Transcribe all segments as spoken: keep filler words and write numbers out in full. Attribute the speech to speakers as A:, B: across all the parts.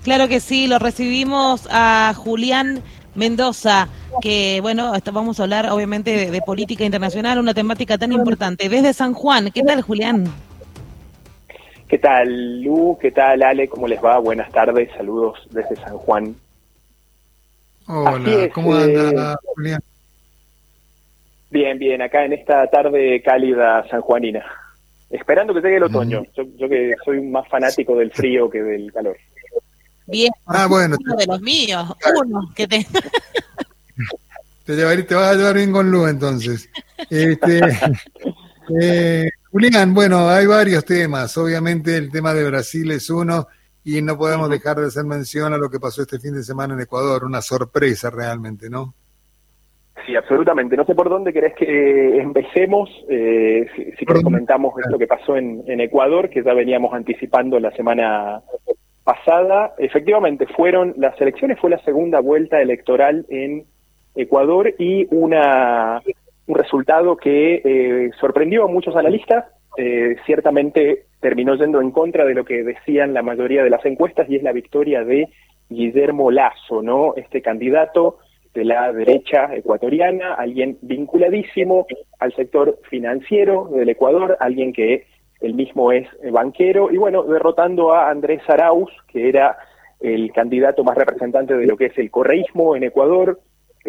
A: Claro que sí, lo recibimos a Julián Mendoza, que bueno, hasta vamos a hablar obviamente de, de política internacional, una temática tan importante, desde San Juan. ¿Qué tal, Julián?
B: ¿Qué tal, Lu? ¿Qué tal, Ale? ¿Cómo les va? Buenas tardes, saludos desde San Juan.
C: Hola, es, ¿cómo anda, eh, Julián?
B: Bien, bien, acá en esta tarde cálida sanjuanina, esperando que llegue el otoño. Yo, yo que soy más fanático del frío que del calor.
A: Bien,
C: ah, bueno,
A: uno de los míos, uno que te...
C: te, llevar, te vas a llevar bien con Lu, entonces. Este, eh, Julián, bueno, hay varios temas. Obviamente el tema de Brasil es uno, y no podemos uh-huh. dejar de hacer mención a lo que pasó este fin de semana en Ecuador. Una sorpresa realmente, ¿no?
B: Sí, absolutamente. No sé por dónde querés que empecemos. Eh, si si querés comentamos lo que pasó en, en Ecuador, que ya veníamos anticipando la semana pasada. Efectivamente, fueron las elecciones, fue la segunda vuelta electoral en Ecuador y una un resultado que eh, sorprendió a muchos analistas. Eh, ciertamente terminó yendo en contra de lo que decían la mayoría de las encuestas, y es la victoria de Guillermo Lasso, ¿no? Este candidato de la derecha ecuatoriana, alguien vinculadísimo al sector financiero del Ecuador, alguien que él mismo es banquero, y bueno, derrotando a Andrés Arauz, que era el candidato más representante de lo que es el correísmo en Ecuador,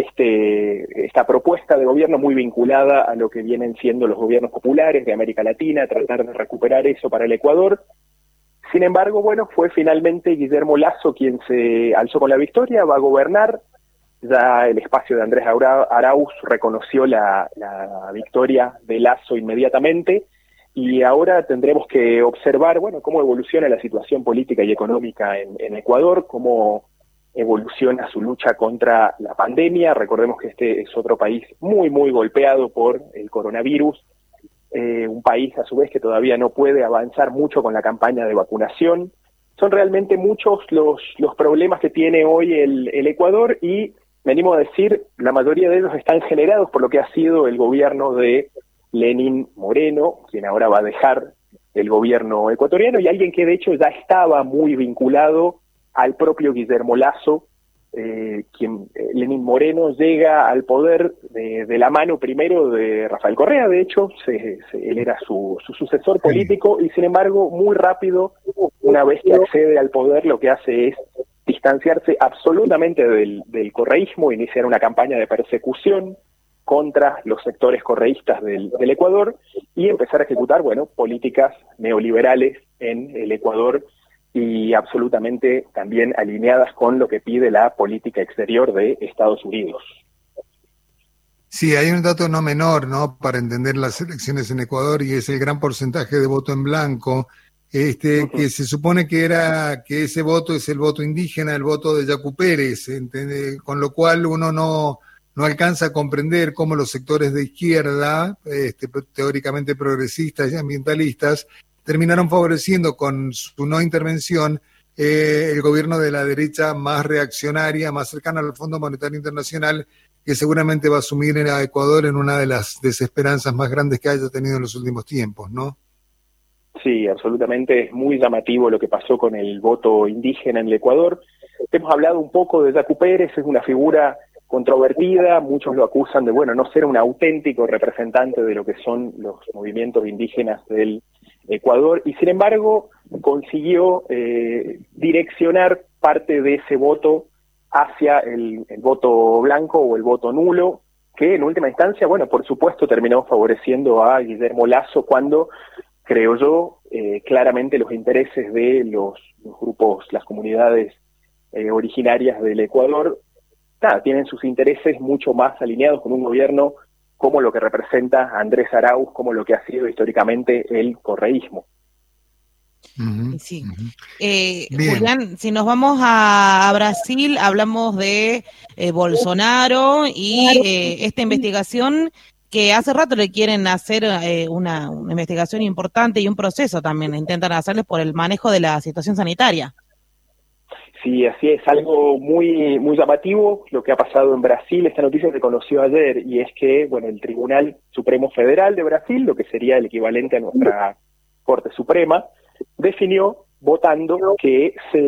B: este, esta propuesta de gobierno muy vinculada a lo que vienen siendo los gobiernos populares de América Latina, tratar de recuperar eso para el Ecuador. Sin embargo, bueno, fue finalmente Guillermo Lasso quien se alzó con la victoria, va a gobernar. Ya el espacio de Andrés Arauz reconoció la, la victoria de Lasso inmediatamente, y ahora tendremos que observar, bueno, cómo evoluciona la situación política y económica en, en Ecuador, cómo evoluciona su lucha contra la pandemia. Recordemos que este es otro país muy, muy golpeado por el coronavirus, eh, un país a su vez que todavía no puede avanzar mucho con la campaña de vacunación. Son realmente muchos los, los problemas que tiene hoy el, el Ecuador, y venimos a decir, la mayoría de ellos están generados por lo que ha sido el gobierno de Lenín Moreno, quien ahora va a dejar el gobierno ecuatoriano, y alguien que de hecho ya estaba muy vinculado al propio Guillermo Lasso, eh, quien eh, Lenín Moreno llega al poder de, de la mano primero de Rafael Correa. De hecho, se, se, él era su, su sucesor político, y sin embargo, muy rápido, una vez que accede al poder, lo que hace es distanciarse absolutamente del, del correísmo, iniciar una campaña de persecución contra los sectores correístas del, del Ecuador, y empezar a ejecutar, bueno, políticas neoliberales en el Ecuador, y absolutamente también alineadas con lo que pide la política exterior de Estados Unidos.
C: Sí, hay un dato no menor, ¿no?, para entender las elecciones en Ecuador, y es el gran porcentaje de voto en blanco. Este, uh-huh. que se supone que era que ese voto es el voto indígena, el voto de Yacu Pérez, ¿entiende? Con lo cual uno no, no alcanza a comprender cómo los sectores de izquierda, este, teóricamente progresistas y ambientalistas, terminaron favoreciendo con su no intervención eh, el gobierno de la derecha más reaccionaria, más cercana al Fondo Monetario Internacional, que seguramente va a asumir a Ecuador en una de las desesperanzas más grandes que haya tenido en los últimos tiempos, ¿no?
B: Sí, absolutamente, es muy llamativo lo que pasó con el voto indígena en el Ecuador. Hemos hablado un poco de Yacu Pérez, es una figura controvertida, muchos lo acusan de, bueno, no ser un auténtico representante de lo que son los movimientos indígenas del Ecuador, y sin embargo consiguió eh, direccionar parte de ese voto hacia el, el voto blanco o el voto nulo, que en última instancia, bueno, por supuesto terminó favoreciendo a Guillermo Lasso cuando, creo yo, eh, claramente los intereses de los, los grupos, las comunidades eh, originarias del Ecuador, nada, tienen sus intereses mucho más alineados con un gobierno como lo que representa Andrés Arauz, como lo que ha sido históricamente el correísmo.
A: Uh-huh, sí. Uh-huh. Eh, Julián, si nos vamos a, a Brasil, hablamos de eh, Bolsonaro y eh, esta investigación que hace rato le quieren hacer eh, una, una investigación importante y un proceso también, intentan hacerles por el manejo de la situación sanitaria.
B: Sí, así es, algo muy muy llamativo lo que ha pasado en Brasil. Esta noticia se conoció ayer, y es que, bueno, el Tribunal Supremo Federal de Brasil, lo que sería el equivalente a nuestra Corte Suprema, definió votando que se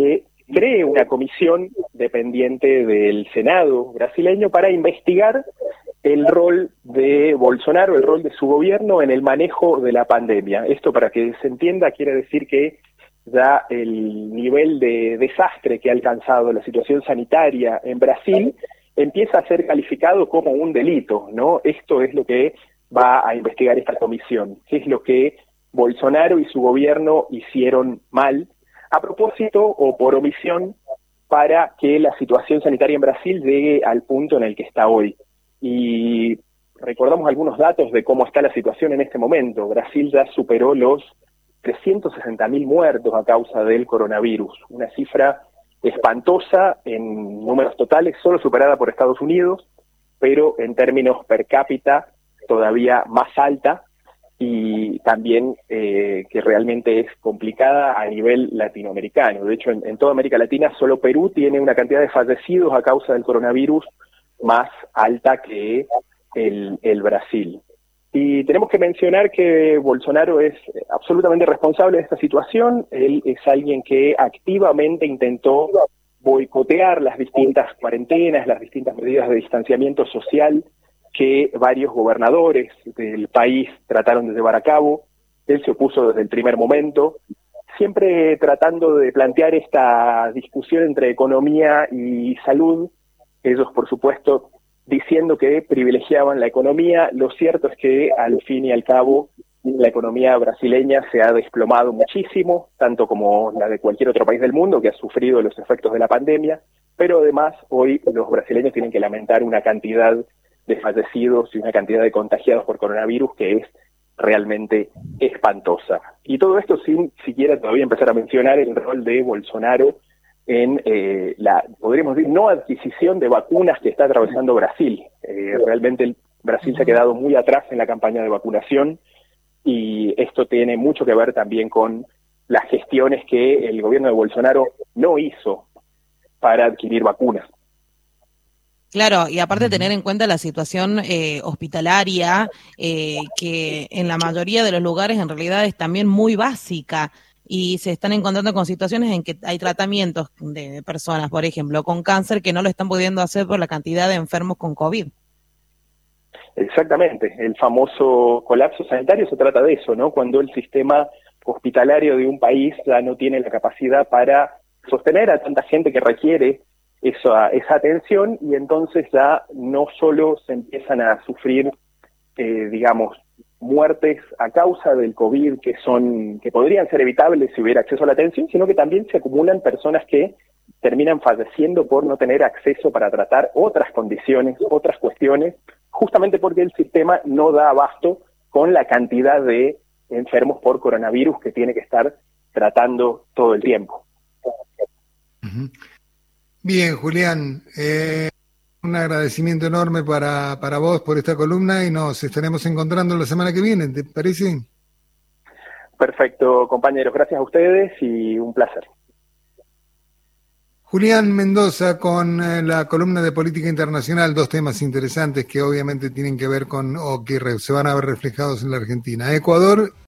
B: cree una comisión dependiente del Senado brasileño para investigar el rol de Bolsonaro, el rol de su gobierno en el manejo de la pandemia. Esto, para que se entienda, quiere decir que ya el nivel de desastre que ha alcanzado la situación sanitaria en Brasil empieza a ser calificado como un delito, ¿no? Esto es lo que va a investigar esta comisión, qué es lo que Bolsonaro y su gobierno hicieron mal, a propósito o por omisión, para que la situación sanitaria en Brasil llegue al punto en el que está hoy. Y recordamos algunos datos de cómo está la situación en este momento. Brasil ya superó los trescientos sesenta mil muertos a causa del coronavirus, una cifra espantosa en números totales, solo superada por Estados Unidos, pero en términos per cápita todavía más alta, y también eh, que realmente es complicada a nivel latinoamericano. De hecho, en, en toda América Latina, solo Perú tiene una cantidad de fallecidos a causa del coronavirus más alta que el, el Brasil. Y tenemos que mencionar que Bolsonaro es absolutamente responsable de esta situación. Él es alguien que activamente intentó boicotear las distintas cuarentenas, las distintas medidas de distanciamiento social que varios gobernadores del país trataron de llevar a cabo. Él se opuso desde el primer momento, siempre tratando de plantear esta discusión entre economía y salud. Ellos, por supuesto, diciendo que privilegiaban la economía. Lo cierto es que, al fin y al cabo, la economía brasileña se ha desplomado muchísimo, tanto como la de cualquier otro país del mundo que ha sufrido los efectos de la pandemia, pero además hoy los brasileños tienen que lamentar una cantidad de fallecidos y una cantidad de contagiados por coronavirus que es realmente espantosa. Y todo esto sin siquiera todavía empezar a mencionar el rol de Bolsonaro en eh, la, podríamos decir, no adquisición de vacunas que está atravesando Brasil. Eh, realmente el Brasil se ha quedado muy atrás en la campaña de vacunación, y esto tiene mucho que ver también con las gestiones que el gobierno de Bolsonaro no hizo para adquirir vacunas.
A: Claro, y aparte tener en cuenta la situación eh, hospitalaria, eh, que en la mayoría de los lugares en realidad es también muy básica, y se están encontrando con situaciones en que hay tratamientos de personas, por ejemplo, con cáncer, que no lo están pudiendo hacer por la cantidad de enfermos con COVID.
B: Exactamente, el famoso colapso sanitario se trata de eso, ¿no? Cuando el sistema hospitalario de un país ya no tiene la capacidad para sostener a tanta gente que requiere esa, esa atención, y entonces ya no solo se empiezan a sufrir, eh, digamos, muertes a causa del COVID que son que podrían ser evitables si hubiera acceso a la atención, sino que también se acumulan personas que terminan falleciendo por no tener acceso para tratar otras condiciones, otras cuestiones, justamente porque el sistema no da abasto con la cantidad de enfermos por coronavirus que tiene que estar tratando todo el tiempo.
C: Uh-huh. Bien, Julián, eh, un agradecimiento enorme para, para vos por esta columna, y nos estaremos encontrando la semana que viene, ¿te parece?
B: Perfecto, compañeros, gracias a ustedes y un placer.
C: Julián Mendoza con eh, la columna de política internacional, dos temas interesantes que obviamente tienen que ver con, o que re, se van a ver reflejados en la Argentina. Ecuador